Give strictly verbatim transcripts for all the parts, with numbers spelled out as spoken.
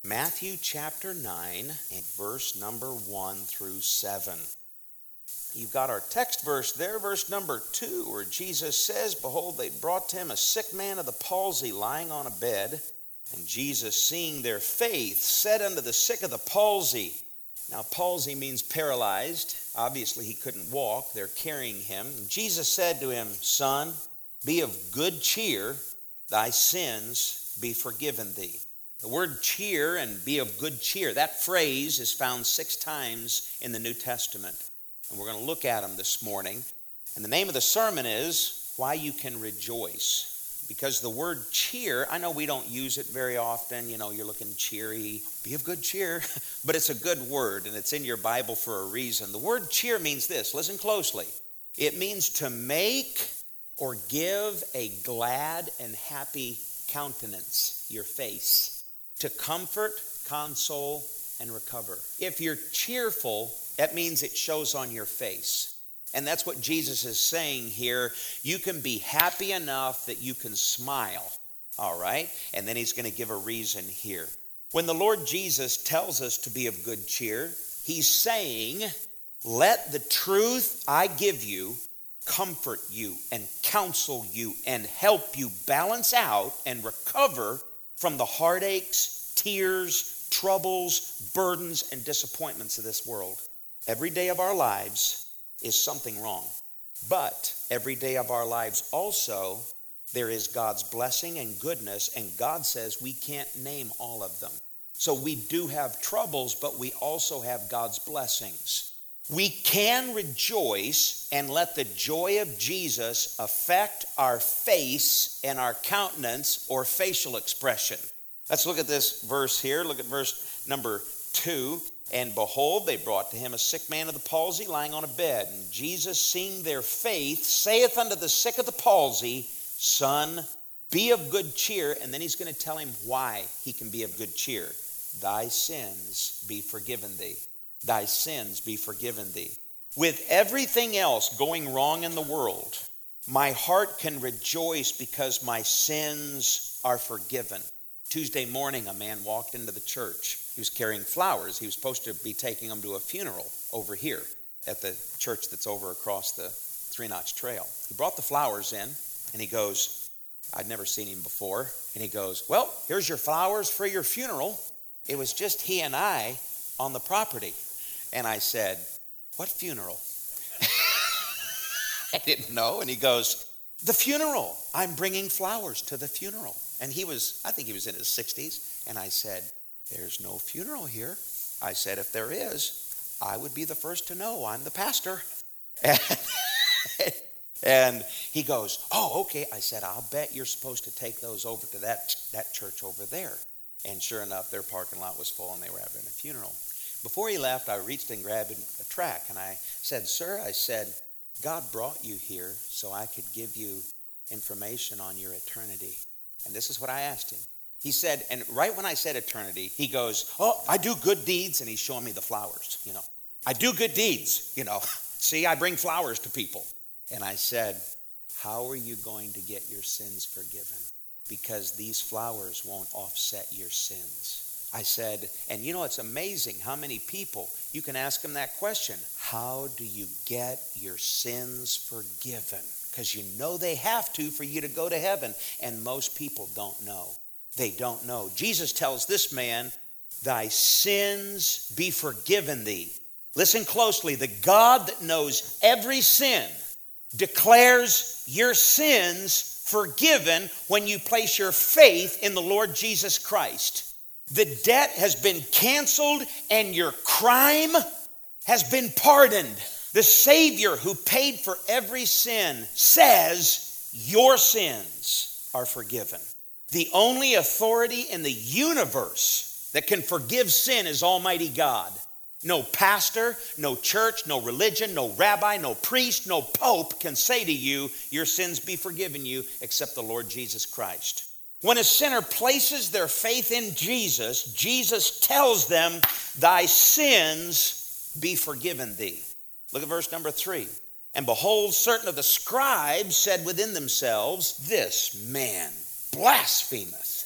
Matthew chapter nine and verse number one through seven. You've got our text verse there, verse number two, where Jesus says, "Behold, they brought to him a sick man of the palsy lying on a bed. And Jesus, seeing their faith, said unto the sick of the palsy." Now, palsy means paralyzed. Obviously, he couldn't walk. They're carrying him. And Jesus said to him, "Son, be of good cheer. Thy sins be forgiven thee." The word cheer and be of good cheer, that phrase is found six times in the New Testament. And we're going to look at them this morning. And the name of the sermon is Why You Can Rejoice. Because the word cheer, I know we don't use it very often. You know, you're looking cheery, be of good cheer. But it's a good word, and it's in your Bible for a reason. The word cheer means this. Listen closely. It means to make or give a glad and happy countenance, your face. To comfort, console, and recover. If you're cheerful, that means it shows on your face. And that's what Jesus is saying here. You can be happy enough that you can smile. All right? And then he's going to give a reason here. When the Lord Jesus tells us to be of good cheer, he's saying, let the truth I give you comfort you and counsel you and help you balance out and recover from the heartaches, tears, troubles, burdens, and disappointments of this world. Every day of our lives is something wrong. But every day of our lives also, there is God's blessing and goodness, and God says we can't name all of them. So we do have troubles, but we also have God's blessings. We can rejoice and let the joy of Jesus affect our face and our countenance or facial expression. Let's look at this verse here. Look at verse number two. And behold, they brought to him a sick man of the palsy lying on a bed. And Jesus, seeing their faith, saith unto the sick of the palsy, Son, be of good cheer. And then he's going to tell him why he can be of good cheer. Thy sins be forgiven thee. Thy sins be forgiven thee. With everything else going wrong in the world, my heart can rejoice because my sins are forgiven. Tuesday morning, a man walked into the church. He was carrying flowers. He was supposed to be taking them to a funeral over here at the church that's over across the Three Notch Trail. He brought the flowers in, and he goes, I'd never seen him before. And he goes, well, here's your flowers for your funeral. It was just he and I on the property. And I said, what funeral? I didn't know. And he goes, the funeral. I'm bringing flowers to the funeral. And he was, I think he was in his sixties. And I said, there's no funeral here. I said, if there is, I would be the first to know. I'm the pastor. And, and he goes, oh, okay. I said, I'll bet you're supposed to take those over to that, that church over there. And sure enough, their parking lot was full and they were having a funeral. Before he left, I reached and grabbed a tract, and I said, sir, I said, God brought you here so I could give you information on your eternity. And this is what I asked him. He said, and right when I said eternity, he goes, oh, I do good deeds, and he's showing me the flowers, you know. I do good deeds, you know. See, I bring flowers to people. And I said, how are you going to get your sins forgiven? Because these flowers won't offset your sins. I said, and you know, it's amazing how many people, you can ask them that question. How do you get your sins forgiven? Because you know they have to for you to go to heaven. And most people don't know. They don't know. Jesus tells this man, thy sins be forgiven thee. Listen closely. The God that knows every sin declares your sins forgiven when you place your faith in the Lord Jesus Christ. The debt has been canceled and your crime has been pardoned. The Savior who paid for every sin says your sins are forgiven. The only authority in the universe that can forgive sin is Almighty God. No pastor, no church, no religion, no rabbi, no priest, no pope can say to you, your sins be forgiven you, except the Lord Jesus Christ. When a sinner places their faith in Jesus, Jesus tells them, thy sins be forgiven thee. Look at verse number three. And behold, certain of the scribes said within themselves, this man blasphemeth.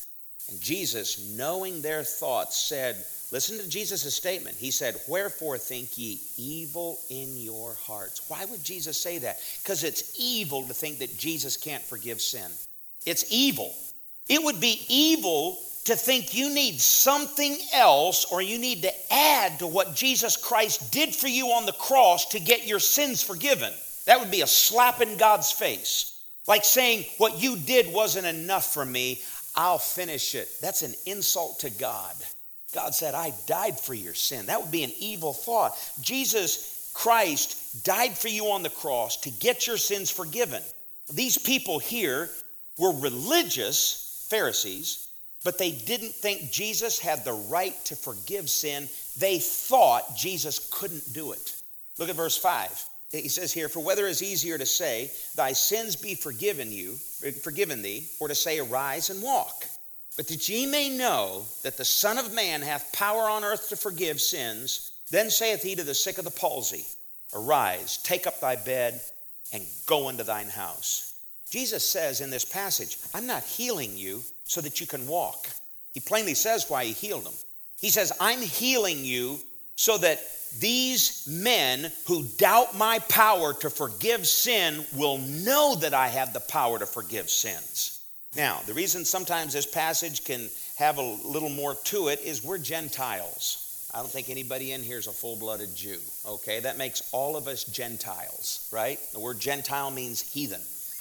And Jesus, knowing their thoughts, said, listen to Jesus' statement. He said, wherefore think ye evil in your hearts? Why would Jesus say that? Because it's evil to think that Jesus can't forgive sin. It's evil. It would be evil to think you need something else or you need to add to what Jesus Christ did for you on the cross to get your sins forgiven. That would be a slap in God's face. Like saying, what you did wasn't enough for me, I'll finish it. That's an insult to God. God said, I died for your sin. That would be an evil thought. Jesus Christ died for you on the cross to get your sins forgiven. These people here were religious Pharisees, but they didn't think Jesus had the right to forgive sin. They thought Jesus couldn't do it. Look at verse five. He says here, for whether it is easier to say, thy sins be forgiven you, forgiven thee, or to say, arise and walk. But that ye may know that the Son of Man hath power on earth to forgive sins, then saith he to the sick of the palsy, arise, take up thy bed, and go into thine house. Jesus says in this passage, I'm not healing you so that you can walk. He plainly says why he healed them. He says, I'm healing you so that these men who doubt my power to forgive sin will know that I have the power to forgive sins. Now, the reason sometimes this passage can have a little more to it is we're Gentiles. I don't think anybody in here is a full-blooded Jew, okay? That makes all of us Gentiles, right? The word Gentile means heathen.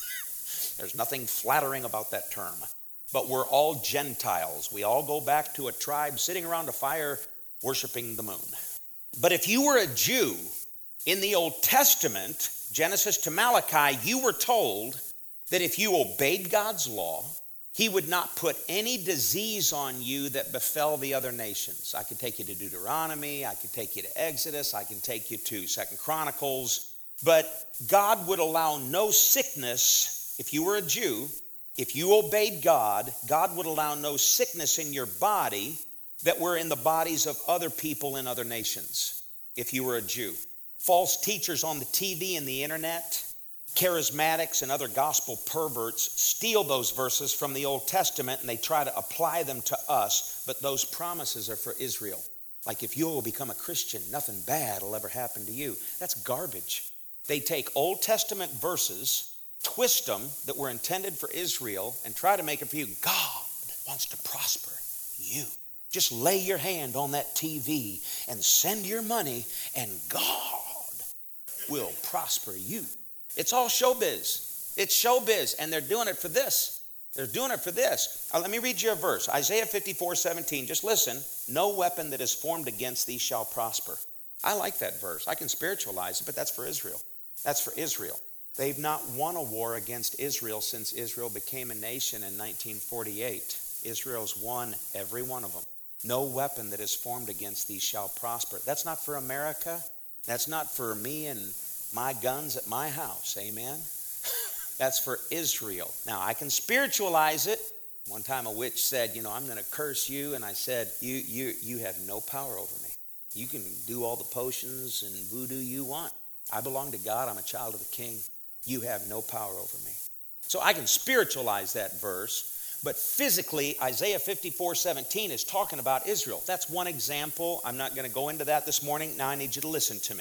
There's nothing flattering about that term. But we're all Gentiles. We all go back to a tribe sitting around a fire worshiping the moon. But if you were a Jew in the Old Testament, Genesis to Malachi, you were told that if you obeyed God's law, he would not put any disease on you that befell the other nations. I could take you to Deuteronomy, I could take you to Exodus, I can take you to Second Chronicles. But God would allow no sickness, if you were a Jew, if you obeyed God, God would allow no sickness in your body that were in the bodies of other people in other nations, if you were a Jew. False teachers on the T V and the internet, charismatics and other gospel perverts steal those verses from the Old Testament and they try to apply them to us, but those promises are for Israel. Like if you will become a Christian, nothing bad will ever happen to you. That's garbage. They take Old Testament verses, twist them that were intended for Israel, and try to make it for you. God wants to prosper you. Just lay your hand on that T V and send your money and God will prosper you. It's all showbiz. It's showbiz, and they're doing it for this. They're doing it for this. Uh, let me read you a verse. Isaiah fifty-four seventeen. Just listen. No weapon that is formed against thee shall prosper. I like that verse. I can spiritualize it, but that's for Israel. That's for Israel. They've not won a war against Israel since Israel became a nation in nineteen forty-eight. Israel's won every one of them. No weapon that is formed against thee shall prosper. That's not for America. That's not for me and my guns at my house. Amen? That's for Israel. Now, I can spiritualize it. One time a witch said, you know, I'm going to curse you. And I said, you, you, you have no power over me. You can do all the potions and voodoo you want. I belong to God. I'm a child of the King. You have no power over me. So I can spiritualize that verse. But physically, Isaiah fifty-four seventeen is talking about Israel. That's one example. I'm not going to go into that this morning. Now I need you to listen to me.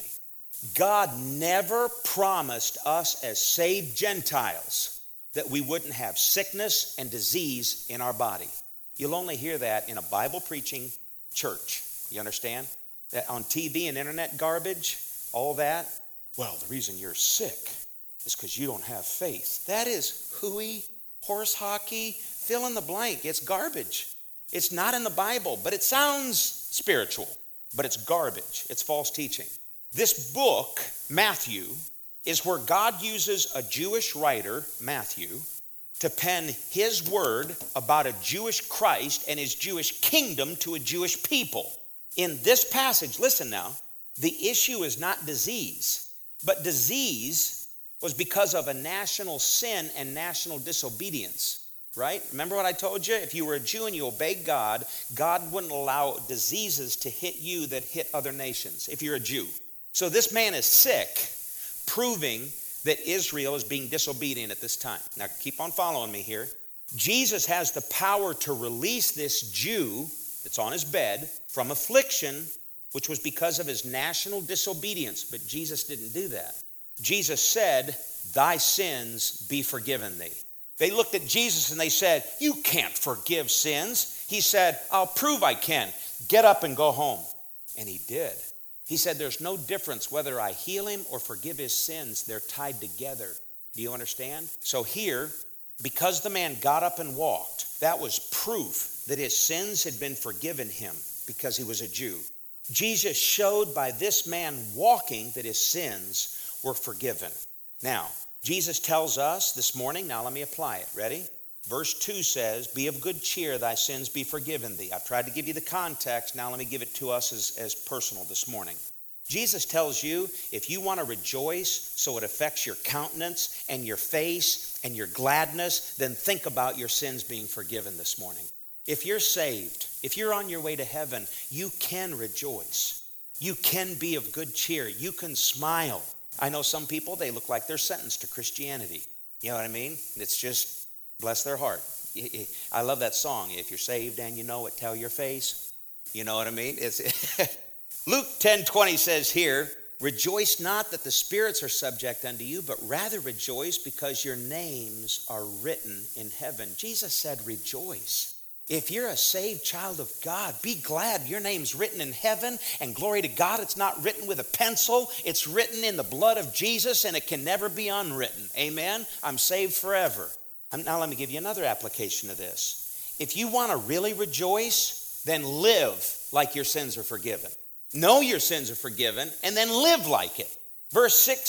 God never promised us as saved Gentiles that we wouldn't have sickness and disease in our body. You'll only hear that in a Bible preaching church. You understand? That on T V and internet garbage, all that. Well, the reason you're sick is because you don't have faith. That is hooey, horse hockey, fill in the blank. It's garbage. It's not in the Bible, but it sounds spiritual. But it's garbage. It's false teaching. This book, Matthew, is where God uses a Jewish writer, Matthew, to pen his word about a Jewish Christ and his Jewish kingdom to a Jewish people. In this passage, listen now, the issue is not disease, but disease was because of a national sin and national disobedience. Right? Remember what I told you? If you were a Jew and you obeyed God, God wouldn't allow diseases to hit you that hit other nations, if you're a Jew. So this man is sick, proving that Israel is being disobedient at this time. Now keep on following me here. Jesus has the power to release this Jew that's on his bed from affliction, which was because of his national disobedience. But Jesus didn't do that. Jesus said, thy sins be forgiven thee. They looked at Jesus and they said, you can't forgive sins. He said, I'll prove I can. Get up and go home. And he did. He said, there's no difference whether I heal him or forgive his sins. They're tied together. Do you understand? So here, because the man got up and walked, that was proof that his sins had been forgiven him because he was a Jew. Jesus showed by this man walking that his sins were forgiven. Now, Jesus tells us this morning, now let me apply it. Ready? Verse two says, be of good cheer, thy sins be forgiven thee. I've tried to give you the context. Now let me give it to us as, as personal this morning. Jesus tells you, if you want to rejoice so it affects your countenance and your face and your gladness, then think about your sins being forgiven this morning. If you're saved, if you're on your way to heaven, you can rejoice. You can be of good cheer. You can smile. I know some people, they look like they're sentenced to Christianity. You know what I mean? It's just, bless their heart. I love that song, if you're saved and you know it, tell your face. You know what I mean? It's Luke ten twenty says here, rejoice not that the spirits are subject unto you, but rather rejoice because your names are written in heaven. Jesus said rejoice. If you're a saved child of God, be glad your name's written in heaven, and glory to God, it's not written with a pencil. It's written in the blood of Jesus, and it can never be unwritten. Amen? I'm saved forever. Now let me give you another application of this. If you want to really rejoice, then live like your sins are forgiven. Know your sins are forgiven, and then live like it. Verse six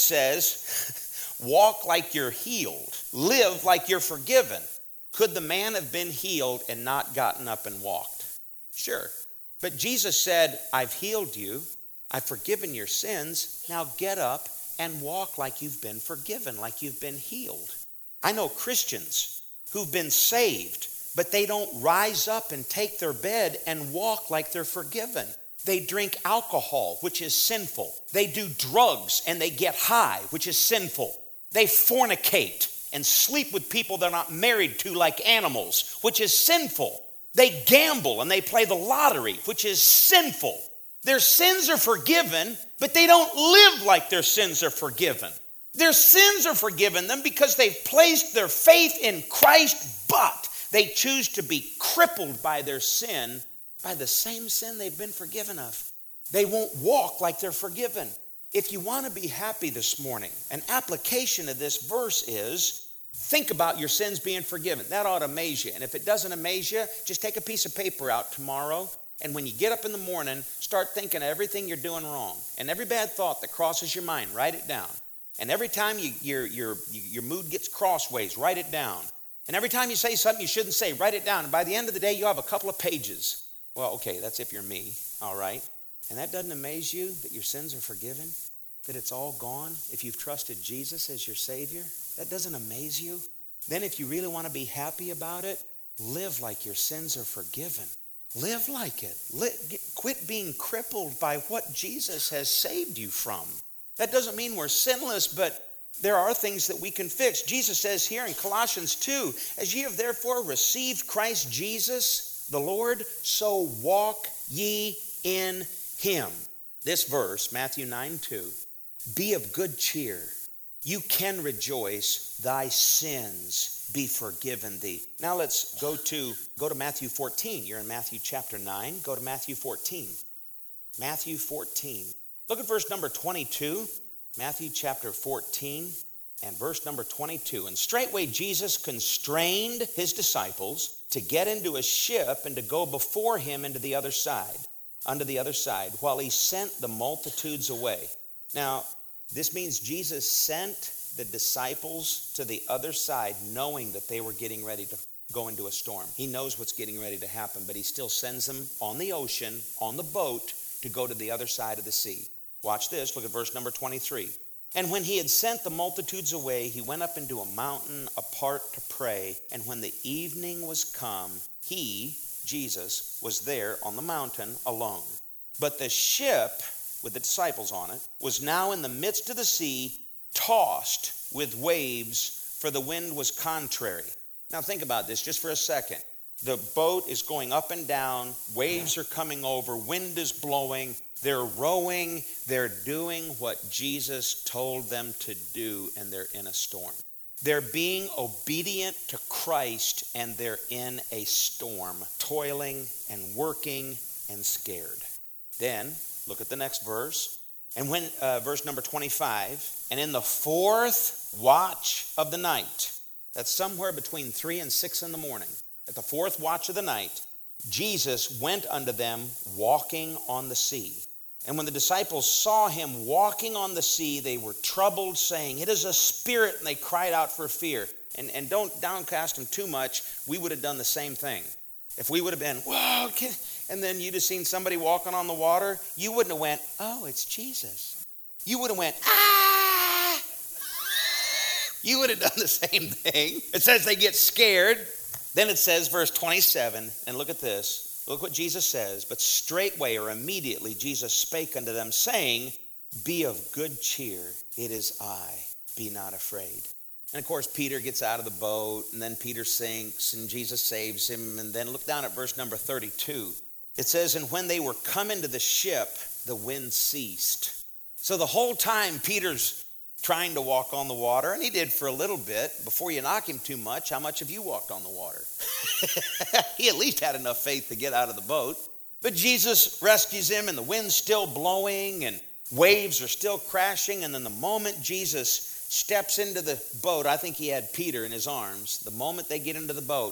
says, walk like you're healed. Live like you're forgiven. Could the man have been healed and not gotten up and walked? Sure. But Jesus said, I've healed you. I've forgiven your sins. Now get up and walk like you've been forgiven, like you've been healed. I know Christians who've been saved, but they don't rise up and take their bed and walk like they're forgiven. They drink alcohol, which is sinful. They do drugs and they get high, which is sinful. They fornicate and sleep with people they're not married to like animals, which is sinful. They gamble and they play the lottery, which is sinful. Their sins are forgiven, but they don't live like their sins are forgiven. Their sins are forgiven them because they've placed their faith in Christ, but they choose to be crippled by their sin, by the same sin they've been forgiven of. They won't walk like they're forgiven. If you want to be happy this morning, an application of this verse is, think about your sins being forgiven. That ought to amaze you. And if it doesn't amaze you, just take a piece of paper out tomorrow, and when you get up in the morning, start thinking of everything you're doing wrong. And every bad thought that crosses your mind, write it down. And every time you, your, your, your mood gets crossways, write it down. And every time you say something you shouldn't say, write it down. And by the end of the day, you'll have a couple of pages. Well, okay, that's if you're me, all right? And that doesn't amaze you that your sins are forgiven, that it's all gone if you've trusted Jesus as your Savior? That doesn't amaze you? Then if you really want to be happy about it, live like your sins are forgiven. Live like it. Quit being crippled by what Jesus has saved you from. That doesn't mean we're sinless, but there are things that we can fix. Jesus says here in Colossians two, as ye have therefore received Christ Jesus, the Lord, so walk ye in him. This verse, Matthew nine two, be of good cheer. You can rejoice, thy sins be forgiven thee. Now let's go to go to Matthew fourteen. You're in Matthew chapter nine. Go to Matthew fourteen. Matthew fourteen. Look at verse number twenty-two. Matthew chapter fourteen and verse number twenty-two. And straightway Jesus constrained his disciples to get into a ship and to go before him into the other side, unto the other side, while he sent the multitudes away. Now, this means Jesus sent the disciples to the other side knowing that they were getting ready to go into a storm. He knows what's getting ready to happen, but he still sends them on the ocean, on the boat, to go to the other side of the sea. Watch this. Look at verse number twenty-three. And when he had sent the multitudes away, he went up into a mountain apart to pray. And when the evening was come, he, Jesus, was there on the mountain alone. But the ship, with the disciples on it, was now in the midst of the sea, tossed with waves, for the wind was contrary. Now think about this just for a second. The boat is going up and down, waves are coming over, wind is blowing, they're rowing, they're doing what Jesus told them to do, and they're in a storm. They're being obedient to Christ, and they're in a storm, toiling and working and scared. Then, look at the next verse. And when, uh, verse number twenty-five, and in the fourth watch of the night, that's somewhere between three and six in the morning, at the fourth watch of the night, Jesus went unto them walking on the sea. And when the disciples saw him walking on the sea, they were troubled, saying, "It is a spirit," and they cried out for fear. And, and don't downcast them too much. We would have done the same thing. If we would have been, "Whoa," and then you'd have seen somebody walking on the water, you wouldn't have went, "Oh, it's Jesus." You would have went, "Ah!" You would have done the same thing. It says they get scared. Then it says, verse twenty-seven, and look at this. Look what Jesus says. But straightway or immediately Jesus spake unto them, saying, "Be of good cheer, it is I, be not afraid." And of course, Peter gets out of the boat, and then Peter sinks, and Jesus saves him. And then look down at verse number thirty-two. It says, "And when they were come into the ship, the wind ceased." So the whole time Peter's trying to walk on the water, and he did for a little bit. Before you knock him too much, how much have you walked on the water? He at least had enough faith to get out of the boat. But Jesus rescues him, and the wind's still blowing, and waves are still crashing. And then the moment Jesus steps into the boat, I think he had Peter in his arms. The moment they get into the boat,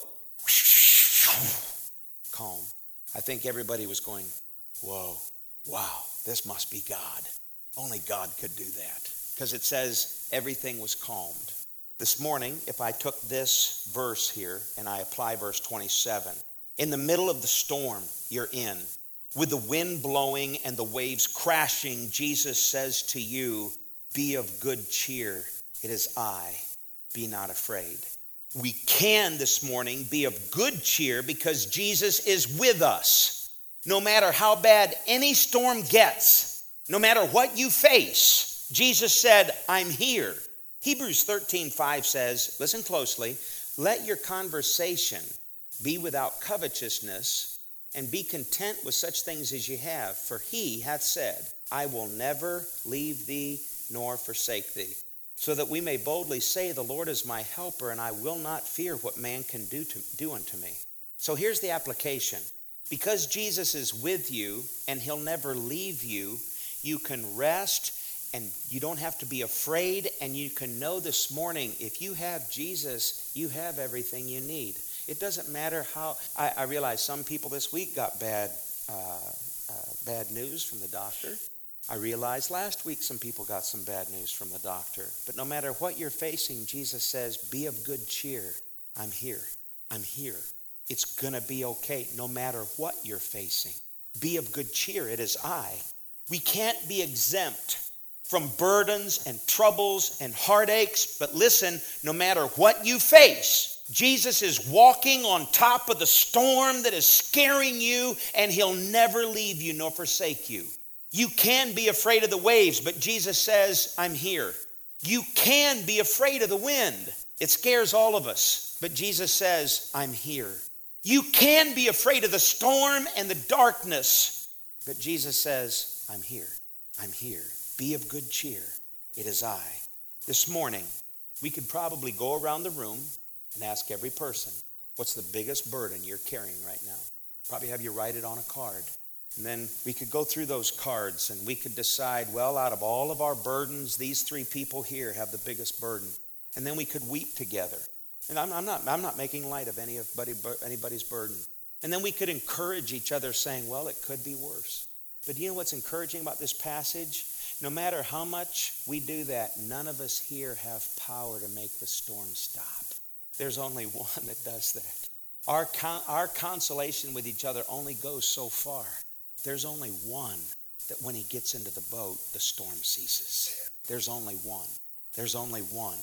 calm. I think everybody was going, "Whoa, wow, this must be God. Only God could do that." Because it says everything was calmed. This morning, if I took this verse here and I apply verse twenty-seven, in the middle of the storm you're in, with the wind blowing and the waves crashing, Jesus says to you, "Be of good cheer. It is I. Be not afraid." We can this morning be of good cheer because Jesus is with us. No matter how bad any storm gets, no matter what you face, Jesus said, "I'm here." Hebrews thirteen five says, listen closely, "Let your conversation be without covetousness, and be content with such things as you have. For he hath said, I will never leave thee nor forsake thee. So that we may boldly say, the Lord is my helper, and I will not fear what man can do, to, do unto me." So here's the application. Because Jesus is with you, and he'll never leave you, you can rest, and you don't have to be afraid, and you can know this morning, if you have Jesus, you have everything you need. It doesn't matter how, I, I realize some people this week got bad, uh, uh, bad news from the doctor. I realized last week some people got some bad news from the doctor. But no matter what you're facing, Jesus says, be of good cheer. I'm here. I'm here. It's going to be okay no matter what you're facing. Be of good cheer. It is I. We can't be exempt from burdens and troubles and heartaches. But listen, no matter what you face, Jesus is walking on top of the storm that is scaring you, and he'll never leave you nor forsake you. You can be afraid of the waves, but Jesus says, I'm here. You can be afraid of the wind. It scares all of us, but Jesus says, I'm here. You can be afraid of the storm and the darkness, but Jesus says, I'm here. I'm here. Be of good cheer. It is I. This morning, we could probably go around the room and ask every person, what's the biggest burden you're carrying right now? Probably have you write it on a card. And then we could go through those cards and we could decide, well, out of all of our burdens, these three people here have the biggest burden. And then we could weep together. And I'm, I'm not, I'm not making light of anybody, anybody's burden. And then we could encourage each other saying, well, it could be worse. But you know what's encouraging about this passage? No matter how much we do that, none of us here have power to make the storm stop. There's only one that does that. Our, con- our consolation with each other only goes so far. There's only one that when he gets into the boat, the storm ceases. There's only one. There's only one.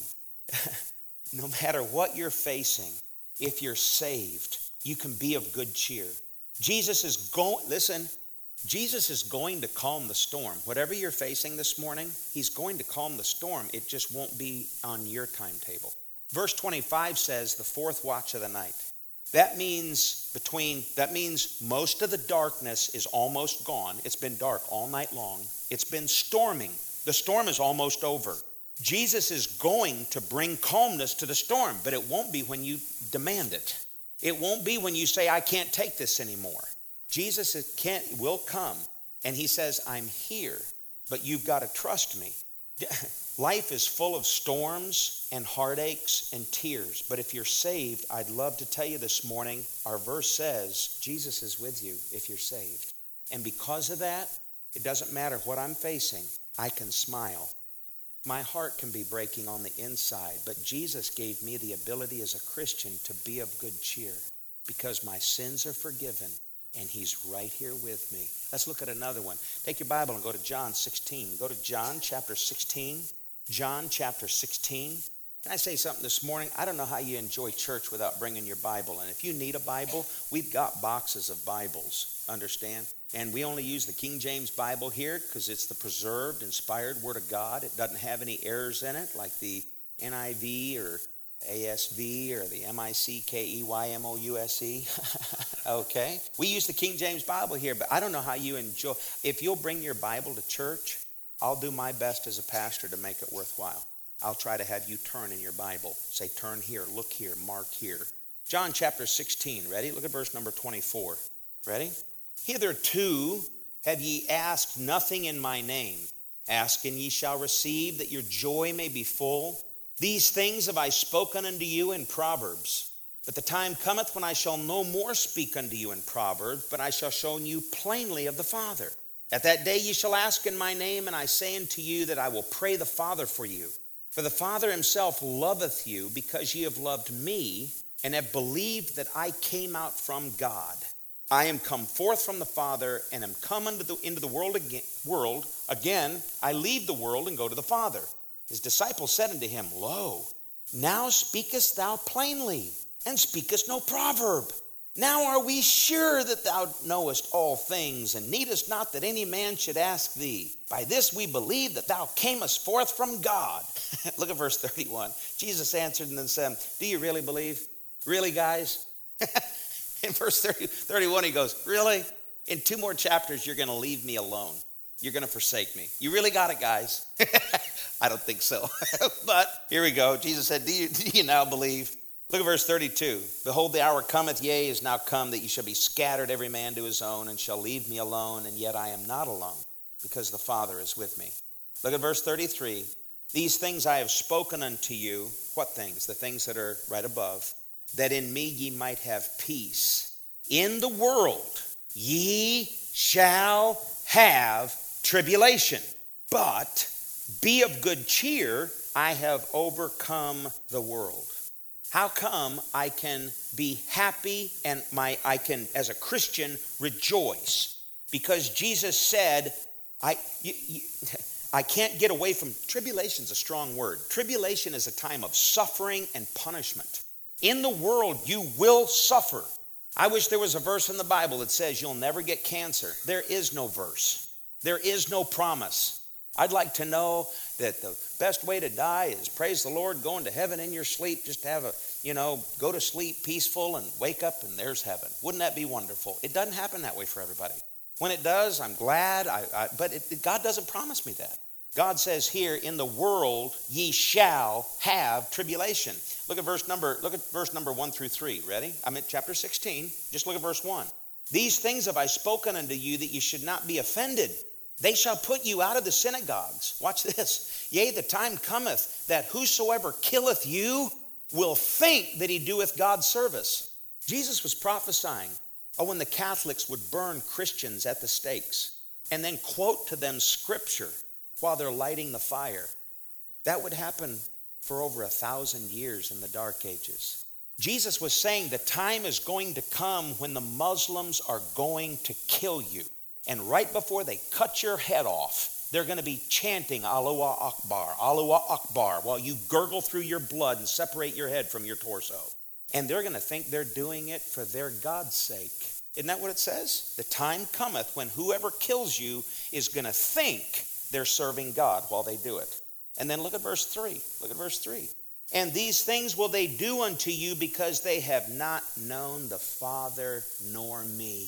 No matter what you're facing, if you're saved, you can be of good cheer. Jesus is going, listen, Jesus is going to calm the storm. Whatever you're facing this morning, he's going to calm the storm. It just won't be on your timetable. Verse twenty-five says the fourth watch of the night. That means between, that means most of the darkness is almost gone. It's been dark all night long. It's been storming. The storm is almost over. Jesus is going to bring calmness to the storm, but it won't be when you demand it. It won't be when you say, I can't take this anymore. Jesus can't, will come, and he says, I'm here, but you've got to trust me. Life is full of storms and heartaches and tears, but if you're saved, I'd love to tell you this morning, our verse says, Jesus is with you if you're saved. And because of that, it doesn't matter what I'm facing, I can smile. My heart can be breaking on the inside, but Jesus gave me the ability as a Christian to be of good cheer because my sins are forgiven and he's right here with me. Let's look at another one. Take your Bible and go to John sixteen. Go to John chapter sixteen. John chapter sixteen. Can I say something this morning? I don't know how you enjoy church without bringing your Bible. And if you need a Bible, we've got boxes of Bibles, understand? And we only use the King James Bible here because it's the preserved, inspired Word of God. It doesn't have any errors in it like the N I V or A S V or the M I C K E Y M O U S E. Okay? We use the King James Bible here, but I don't know how you enjoy. If you'll bring your Bible to church, I'll do my best as a pastor to make it worthwhile. I'll try to have you turn in your Bible. Say, turn here, look here, mark here. John chapter sixteen, ready? Look at verse number twenty-four. Ready? Hitherto have ye asked nothing in my name. Ask and ye shall receive, that your joy may be full. These things have I spoken unto you in Proverbs. But the time cometh when I shall no more speak unto you in Proverbs, but I shall show you plainly of the Father. At that day ye shall ask in my name, and I say unto you that I will pray the Father for you. For the Father himself loveth you, because ye have loved me, and have believed that I came out from God. I am come forth from the Father, and am come into the, into the world, again, world. Again, I leave the world and go to the Father. His disciples said unto him, Lo, now speakest thou plainly, and speakest no proverb. Now are we sure that thou knowest all things, and needest not that any man should ask thee. By this we believe that thou camest forth from God. Look at verse thirty-one. Jesus answered and then said, do you really believe? Really, guys? In verse thirty, thirty-one, he goes, really? In two more chapters, you're going to leave me alone. You're going to forsake me. You really got it, guys? I don't think so. But here we go. Jesus said, do you, do you now believe? Look at verse thirty-two. Behold, the hour cometh, yea, is now come, that ye shall be scattered every man to his own, and shall leave me alone, and yet I am not alone, because the Father is with me. Look at verse thirty-three. These things I have spoken unto you. What things? The things that are right above. That in me ye might have peace. In the world ye shall have tribulation. But be of good cheer, I have overcome the world. How come I can be happy and my I can, as a Christian, rejoice? Because Jesus said, I, you, you, I can't get away from, tribulation is a strong word. Tribulation is a time of suffering and punishment. In the world, you will suffer. I wish there was a verse in the Bible that says you'll never get cancer. There is no verse. There is no promise. I'd like to know that the best way to die is, praise the Lord, going to heaven in your sleep, just have a, you know, go to sleep peaceful and wake up and there's heaven. Wouldn't that be wonderful? It doesn't happen that way for everybody. When it does, I'm glad, I, I, but it, it, God doesn't promise me that. God says here, in the world ye shall have tribulation. Look at verse number, look at verse number one through three. Ready? I'm at chapter sixteen. Just look at verse one. These things have I spoken unto you, that ye should not be offended. They shall put you out of the synagogues. Watch this. Yea, the time cometh that whosoever killeth you will think that he doeth God's service. Jesus was prophesying, oh, when the Catholics would burn Christians at the stakes and then quote to them scripture while they're lighting the fire. That would happen for over a thousand years in the Dark Ages. Jesus was saying the time is going to come when the Muslims are going to kill you. And right before they cut your head off, they're going to be chanting Allahu Akbar, Allahu Akbar, while you gurgle through your blood and separate your head from your torso. And they're going to think they're doing it for their God's sake. Isn't that what it says? The time cometh when whoever kills you is going to think they're serving God while they do it. And then look at verse three. Look at verse three. And these things will they do unto you because they have not known the Father nor me.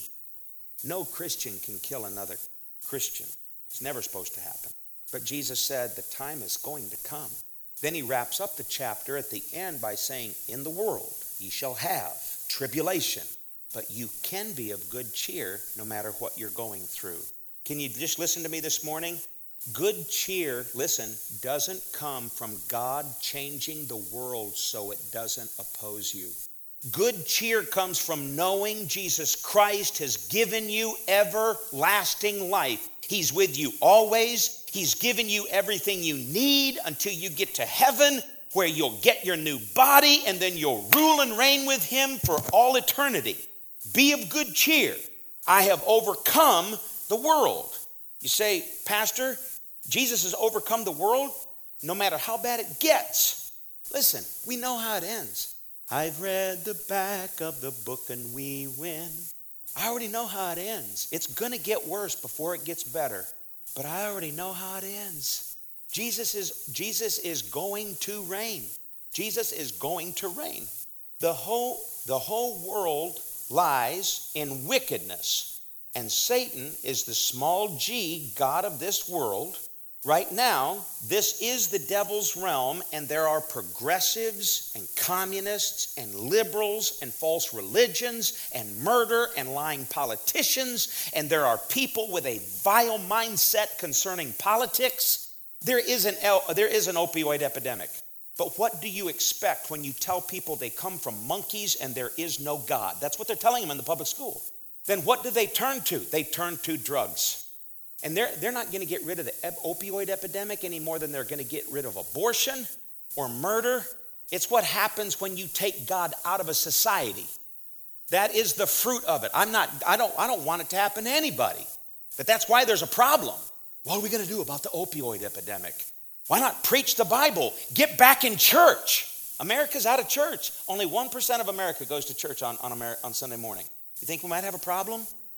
No Christian can kill another Christian. It's never supposed to happen. But Jesus said the time is going to come. Then he wraps up the chapter at the end by saying, in the world ye shall have tribulation, but you can be of good cheer no matter what you're going through. Can you just listen to me this morning? Good cheer, listen, doesn't come from God changing the world so it doesn't oppose you. Good cheer comes from knowing Jesus Christ has given you everlasting life. He's with you always. He's given you everything you need until you get to heaven, where you'll get your new body and then you'll rule and reign with him for all eternity. Be of good cheer. I have overcome the world. You say, Pastor, Jesus has overcome the world no matter how bad it gets. Listen, we know how it ends. I've read the back of the book and we win. I already know how it ends. It's going to get worse before it gets better. But I already know how it ends. Jesus is, Jesus is going to reign. Jesus is going to reign. The whole, the whole world lies in wickedness. And Satan is the small g god of this world. Right now, this is the devil's realm, and there are progressives and communists and liberals and false religions and murder and lying politicians, and there are people with a vile mindset concerning politics. There is an, there is an opioid epidemic. But what do you expect when you tell people they come from monkeys and there is no God? That's what they're telling them in the public school. Then what do they turn to? They turn to drugs. And they're, they're not going to get rid of the opioid epidemic any more than they're going to get rid of abortion or murder. It's what happens when you take God out of a society. That is the fruit of it. I'm not, I don't, I don't want it to happen to anybody. But that's why there's a problem. What are we going to do about the opioid epidemic? Why not preach the Bible? Get back in church. America's out of church. Only one percent of America goes to church on, on, Amer- on Sunday morning. You think we might have a problem?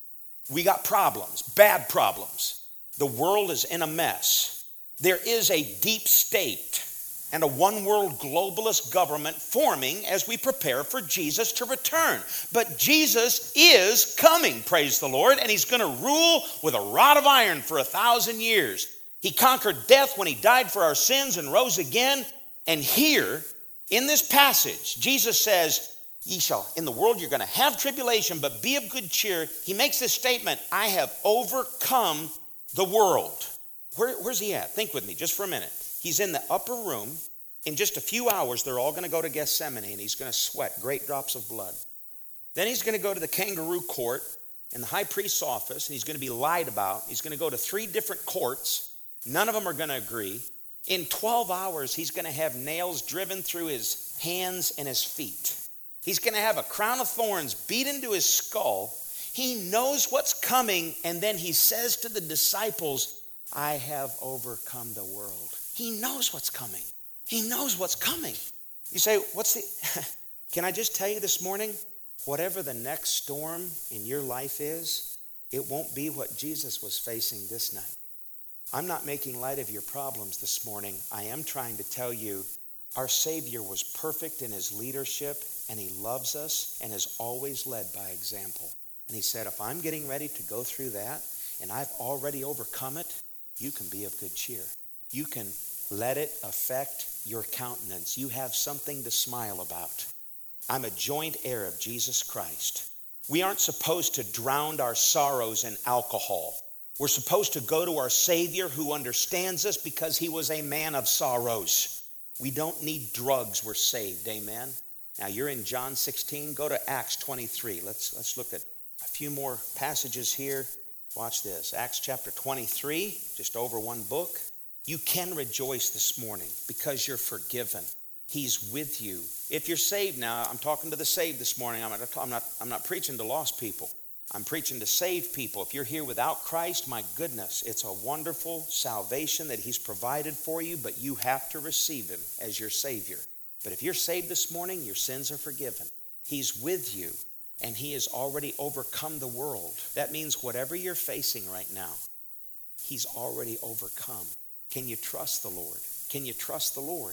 We got problems, bad problems. The world is in a mess. There is a deep state and a one-world globalist government forming as we prepare for Jesus to return. But Jesus is coming, praise the Lord, and he's going to rule with a rod of iron for a thousand years. He conquered death when he died for our sins and rose again. And here, in this passage, Jesus says, ye shall, in the world you're going to have tribulation, but be of good cheer. He makes this statement, I have overcome the world. Where, where's he at? Think with me just for a minute. He's in the upper room. In just a few hours, they're all going to go to Gethsemane, and he's going to sweat great drops of blood. Then he's going to go to the kangaroo court in the high priest's office, and he's going to be lied about. He's going to go to three different courts. None of them are going to agree. In twelve hours, he's going to have nails driven through his hands and his feet. He's going to have a crown of thorns beat into his skull. He knows what's coming, and then he says to the disciples, I have overcome the world. He knows what's coming. He knows what's coming. You say, what's the... Can I just tell you this morning, whatever the next storm in your life is, it won't be what Jesus was facing this night. I'm not making light of your problems this morning. I am trying to tell you, our Savior was perfect in his leadership, and he loves us and has always led by example. And he said, if I'm getting ready to go through that and I've already overcome it, you can be of good cheer. You can let it affect your countenance. You have something to smile about. I'm a joint heir of Jesus Christ. We aren't supposed to drown our sorrows in alcohol. We're supposed to go to our Savior who understands us because he was a man of sorrows. We don't need drugs. We're saved. Amen. Now you're in John sixteen. Go to Acts twenty-three. Let's, let's look at a few more passages here. Watch this. Acts chapter twenty-three, just over one book. You can rejoice this morning because you're forgiven. He's with you. If you're saved now, I'm talking to the saved this morning. I'm not, I'm not, I'm not preaching to lost people. I'm preaching to saved people. If you're here without Christ, my goodness, it's a wonderful salvation that he's provided for you, but you have to receive him as your Savior. But if you're saved this morning, your sins are forgiven. He's with you, and he has already overcome the world. That means whatever you're facing right now, he's already overcome. Can you trust the Lord? Can you trust the Lord?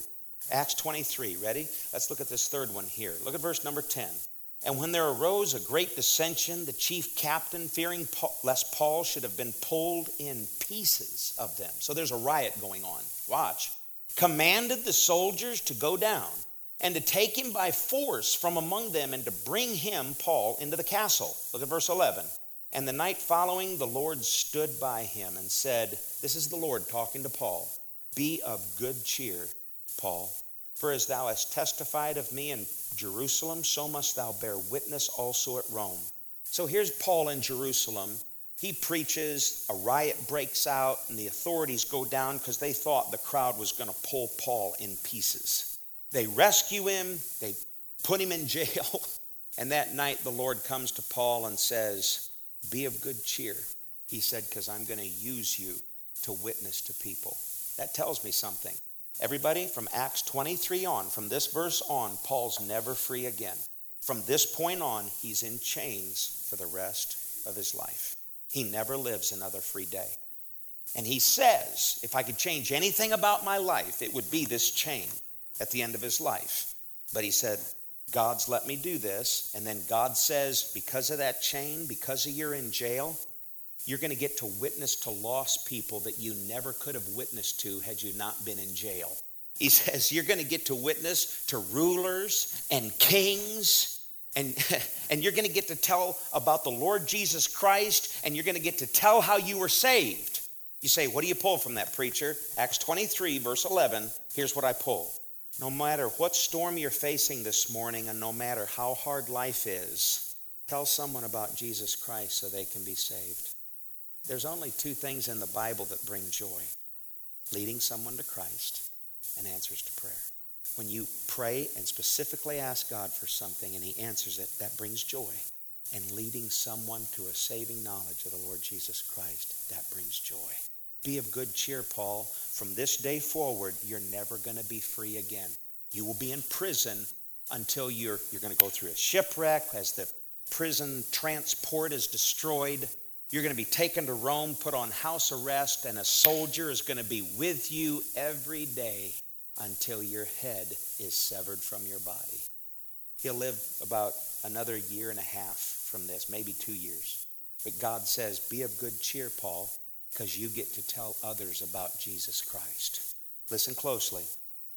Acts twenty-three, ready? Let's look at this third one here. Look at verse number ten. And when there arose a great dissension, the chief captain, fearing Paul, lest Paul should have been pulled in pieces of them. So there's a riot going on. Watch. Commanded the soldiers to go down and to take him by force from among them and to bring him, Paul, into the castle. Look at verse eleven. And the night following, the Lord stood by him and said, this is the Lord talking to Paul, be of good cheer, Paul, for as thou hast testified of me in Jerusalem, so must thou bear witness also at Rome. So here's Paul in Jerusalem. He preaches, a riot breaks out, and the authorities go down because they thought the crowd was going to pull Paul in pieces. They rescue him, they put him in jail, and that night the Lord comes to Paul and says, be of good cheer. He said, because I'm going to use you to witness to people. That tells me something. Everybody, from Acts twenty-three on, from this verse on, Paul's never free again. From this point on, he's in chains for the rest of his life. He never lives another free day. And he says, if I could change anything about my life, it would be this chain at the end of his life. But he said, God's let me do this. And then God says, because of that chain, because of you're in jail, you're going to get to witness to lost people that you never could have witnessed to had you not been in jail. He says you're going to get to witness to rulers and kings, and, and you're going to get to tell about the Lord Jesus Christ, and you're going to get to tell how you were saved. You say, what do you pull from that, preacher? Acts twenty-three, verse eleven, here's what I pull. No matter what storm you're facing this morning, and no matter how hard life is, tell someone about Jesus Christ so they can be saved. There's only two things in the Bible that bring joy: leading someone to Christ and answers to prayer. When you pray and specifically ask God for something and he answers it, that brings joy. And leading someone to a saving knowledge of the Lord Jesus Christ, that brings joy. Be of good cheer, Paul. From this day forward, you're never going to be free again. You will be in prison until you're, you're going to go through a shipwreck as the prison transport is destroyed. You're going to be taken to Rome, put on house arrest, and a soldier is going to be with you every day until your head is severed from your body. He'll live about another year and a half from this, maybe two years. But God says, be of good cheer, Paul, because you get to tell others about Jesus Christ. Listen closely.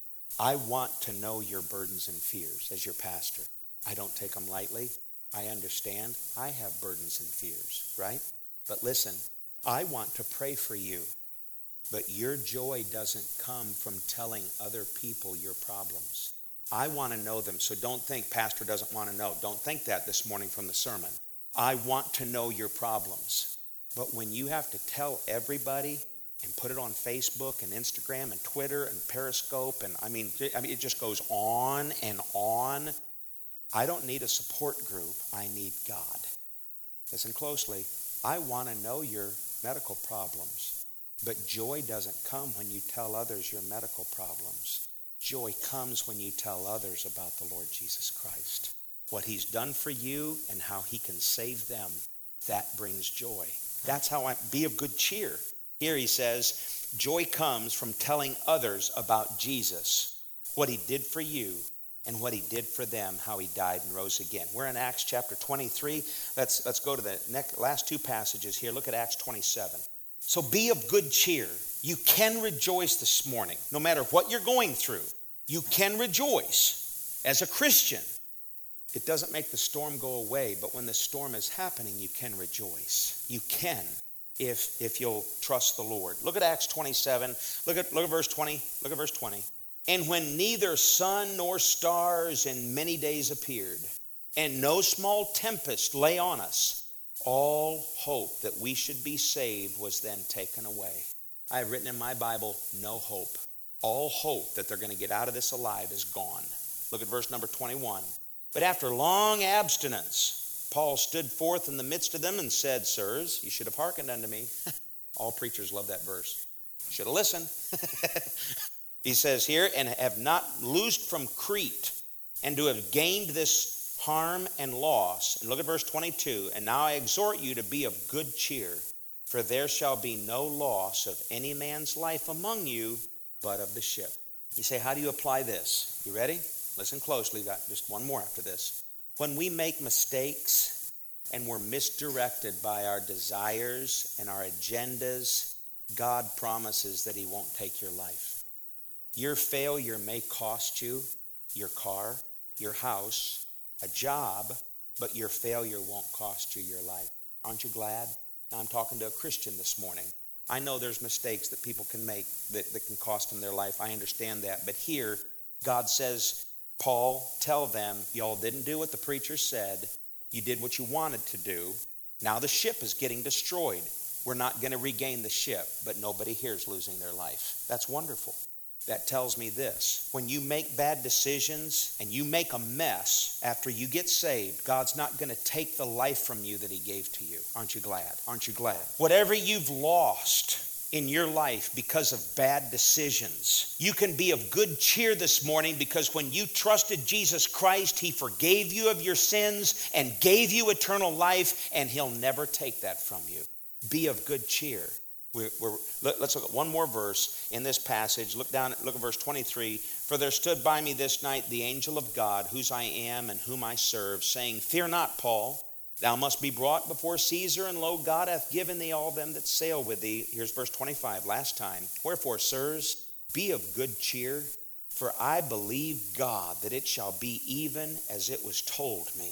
I want to know your burdens and fears as your pastor. I don't take them lightly. I understand. I have burdens and fears, right? But listen, I want to pray for you, but your joy doesn't come from telling other people your problems. I want to know them, so don't think pastor doesn't want to know. Don't think that this morning from the sermon. I want to know your problems. But when you have to tell everybody and put it on Facebook and Instagram and Twitter and Periscope, and I mean, I mean, it just goes on and on. I don't need a support group. I need God. Listen closely. I want to know your medical problems, but joy doesn't come when you tell others your medical problems. Joy comes when you tell others about the Lord Jesus Christ. What he's done for you and how he can save them, that brings joy. That's how I be of good cheer. Here he says, joy comes from telling others about Jesus, what he did for you and what he did for them, how he died and rose again. We're in Acts chapter twenty-three. Let's, let's go to the next, last two passages here. Look at Acts twenty-seven. So be of good cheer. You can rejoice this morning. No matter what you're going through, you can rejoice as a Christian. It doesn't make the storm go away, but when the storm is happening, you can rejoice. You can, if, if you'll trust the Lord. Look at Acts twenty-seven. Look at, look at verse twenty. Look at verse twenty. And when neither sun nor stars in many days appeared, and no small tempest lay on us, all hope that we should be saved was then taken away. I have written in my Bible, no hope. All hope that they're going to get out of this alive is gone. Look at verse number twenty-one. But after long abstinence, Paul stood forth in the midst of them and said, sirs, you should have hearkened unto me. All preachers love that verse. Should have listened. He says here, and have not loosed from Crete, and to have gained this harm and loss. And look at verse twenty-two. And now I exhort you to be of good cheer, for there shall be no loss of any man's life among you, but of the ship. You say, how do you apply this? You ready? Listen closely. Got just one more after this. When we make mistakes and we're misdirected by our desires and our agendas, God promises that he won't take your life. Your failure may cost you your car, your house, a job, but your failure won't cost you your life. Aren't you glad? Now I'm talking to a Christian this morning. I know there's mistakes that people can make that, that can cost them their life. I understand that. But here, God says, Paul, tell them, y'all didn't do what the preacher said. You did what you wanted to do. Now the ship is getting destroyed. We're not going to regain the ship, but nobody here is losing their life. That's wonderful. That tells me this. When you make bad decisions and you make a mess after you get saved, God's not going to take the life from you that he gave to you. Aren't you glad? Aren't you glad? Whatever you've lost in your life because of bad decisions, you can be of good cheer this morning, because when you trusted Jesus Christ, he forgave you of your sins and gave you eternal life, and he'll never take that from you. Be of good cheer. We're, we're, let's look at one more verse in this passage. Look down, look at verse twenty-three. For there stood by me this night the angel of God, whose I am and whom I serve, saying, Fear not, Paul. Thou must be brought before Caesar, and lo, God hath given thee all them that sail with thee. Here's verse twenty-five, last time. Wherefore, sirs, be of good cheer, for I believe God that it shall be even as it was told me.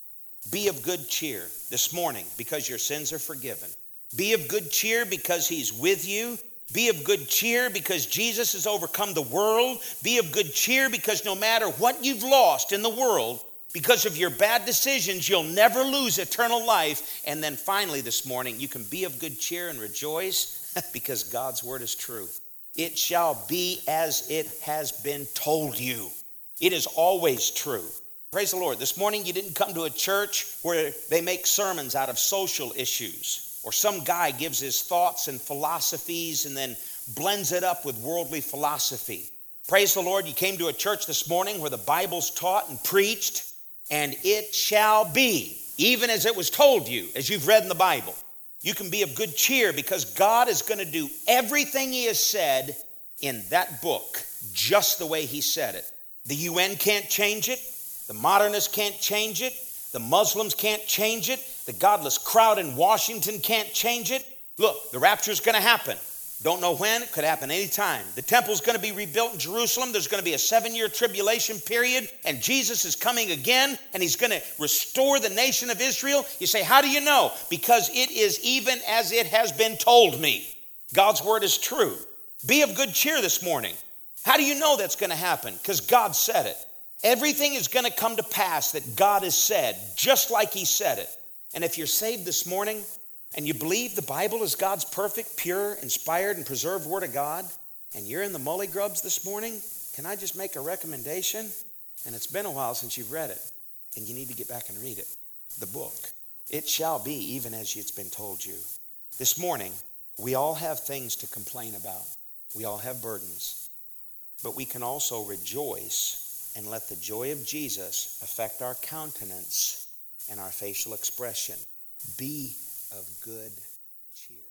Be of good cheer this morning, because your sins are forgiven. Be of good cheer because he's with you. Be of good cheer because Jesus has overcome the world. Be of good cheer because no matter what you've lost in the world, because of your bad decisions, you'll never lose eternal life. And then finally this morning, you can be of good cheer and rejoice because God's word is true. It shall be as it has been told you. It is always true. Praise the Lord. This morning you didn't come to a church where they make sermons out of social issues, or some guy gives his thoughts and philosophies and then blends it up with worldly philosophy. Praise the Lord, you came to a church this morning where the Bible's taught and preached, and it shall be, even as it was told you, as you've read in the Bible. You can be of good cheer because God is going to do everything he has said in that book, just the way he said it. The U N can't change it. The modernists can't change it. The Muslims can't change it. The godless crowd in Washington can't change it. Look, the rapture is going to happen. Don't know when. It could happen anytime. The temple's going to be rebuilt in Jerusalem. There's going to be a seven-year tribulation period, and Jesus is coming again, and he's going to restore the nation of Israel. You say, how do you know? Because it is even as it has been told me. God's word is true. Be of good cheer this morning. How do you know that's going to happen? Because God said it. Everything is going to come to pass that God has said, just like he said it. And if you're saved this morning and you believe the Bible is God's perfect, pure, inspired, and preserved word of God, and you're in the mully grubs this morning, can I just make a recommendation? And it's been a while since you've read it, and you need to get back and read it. The book. It shall be even as it's been told you. This morning, we all have things to complain about. We all have burdens. But we can also rejoice and let the joy of Jesus affect our countenance and our facial expression. Be of good cheer.